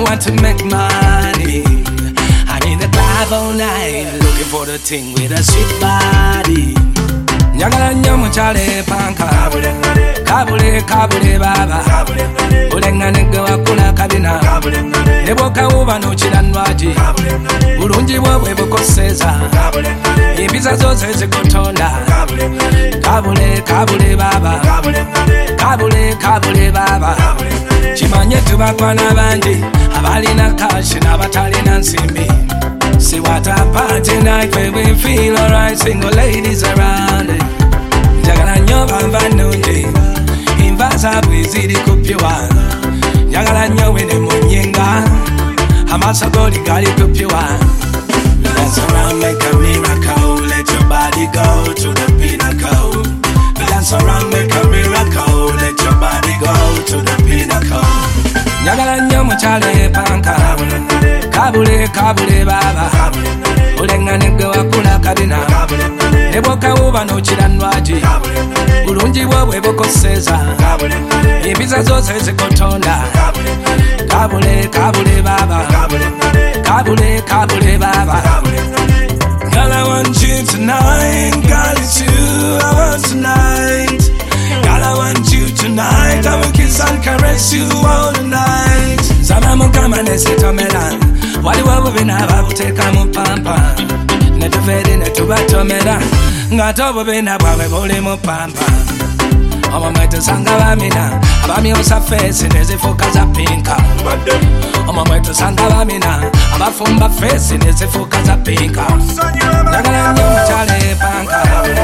want to make money. I'm in the club all night, looking for the thing with a sweet body. Njagala nnyo mukyale panka, kabule kabule baba, bulengane gwe wakula kabina, ne bw'okawuba n'okira ndwagi, bulungi bwo bwe bukoseza, empiza zose zikutonda, kabule kabule baba, kabule kabule baba. Kimanye tubakwana bangi abalina kashi n'abatalina nsimbi. See what a party night where we feel alright, single ladies around it. Njagala nnyo banva nungi, invaza bwiziri kupyuwa. Njagala nnyo wene munyenga, amaaso goli gali kupyuwa. Dance around, make a miracle, let your body go to the pinnacle. Dance around, make a miracle, let your body go to the pinnacle. Njagala nnyo mukyale panka, kabule kabule baba, bulengane gwe wakula kabina, ne bw'okawuba n'okira ndwagi, bulungi bwo bwe bukoseza, empiza zose zikutonda, kabule kabule baba, kabule kabule baba. Girl, I want you tonight, girl, it's you I want tonight. Girl, I want you tonight, I will kiss and caress you all night. Zama mukama nesitomera, waliwo bubina babuteka mu pampa, ne tuveri ne tubatomera, ng'ate obubina bwabwe buli mu pampa. Omwe tusanga bamina, abamyusa feesi ne zifuuka za pinka. Omwe tusanga bamina, abafumba feesi ne zifuuka za pinka. Njagala nnyo mukyale panka,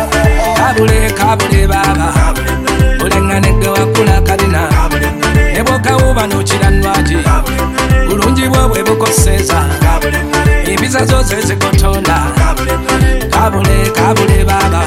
kabule kabule baba, bulengane gwe wakula kabina, ne bw'okawuba n'okira ndwagi, bulungi bwo bwe bukoseza, empiza zose zikutonda, kabule kabule baba,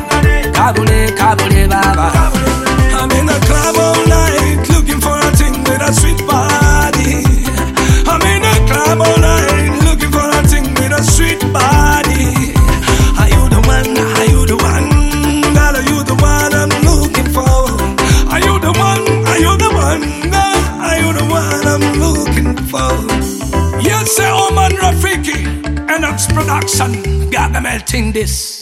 kabule kabule baba. I'm in the club all night, looking for a thing with a sweet body. I'm in the club all night, looking for a thing with a sweet body. Are you the one? Are you the one? Girl, are you the one I'm looking for? Are you the one? Are you the one? Girl, are you the one I'm looking for? Yes, sir, Oman Rafiki, and that's production. Gargamel thing this.